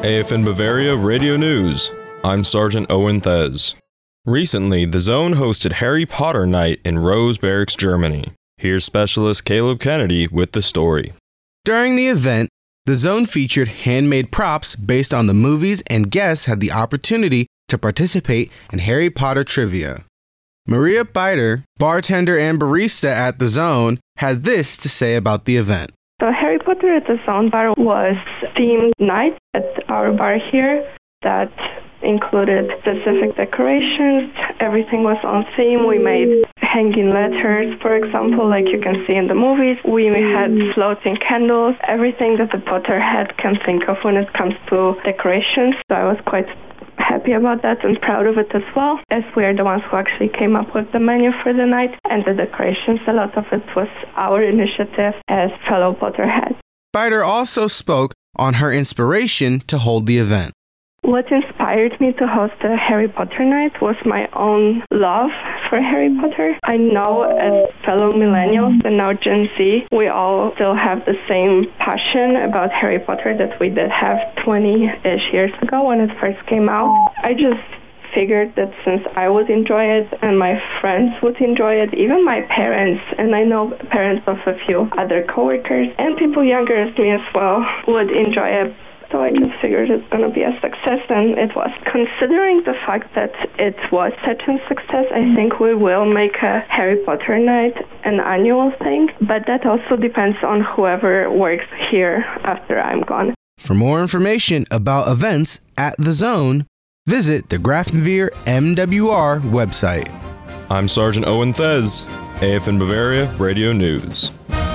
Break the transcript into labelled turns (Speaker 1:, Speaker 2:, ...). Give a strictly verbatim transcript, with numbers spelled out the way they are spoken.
Speaker 1: A F N Bavaria Radio News. I'm Sergeant Owen Thez. Recently, the Zone hosted Harry Potter Night in Rose Barracks, Germany. Here's Specialist Caleb Kennedy with the story.
Speaker 2: During the event, the Zone featured handmade props based on the movies, and guests had the opportunity to participate in Harry Potter trivia. Maria Beider, bartender and barista at the Zone, had this to say about the event.
Speaker 3: So Harry Potter at the Zone Bar was themed night at our bar here that included specific decorations. Everything was on theme. We made hanging letters, for example, like you can see in the movies. We had floating candles, everything that the Potterhead can think of when it comes to decorations. So I was quite happy about that and proud of it as well, as we are the ones who actually came up with the menu for the night and the decorations. A lot of it was our initiative as fellow Potterheads.
Speaker 2: Beider also spoke on her inspiration to hold the event.
Speaker 3: What inspired me to host a Harry Potter night was my own love for Harry Potter. I know as fellow millennials and now Gen Z, we all still have the same passion about Harry Potter that we did have twenty-ish years ago when it first came out. I just figured that since I would enjoy it and my friends would enjoy it, even my parents, and I know parents of a few other coworkers and people younger as me as well, would enjoy it. So I just figured it's going to be a success, and it was. Considering the fact that it was such a success, I think we will make a Harry Potter night an annual thing, but that also depends on whoever works here after I'm gone.
Speaker 2: For more information about events at the Zone, visit the Grafenwehr M W R website.
Speaker 1: I'm Sergeant Owen Thez, A F N Bavaria Radio News.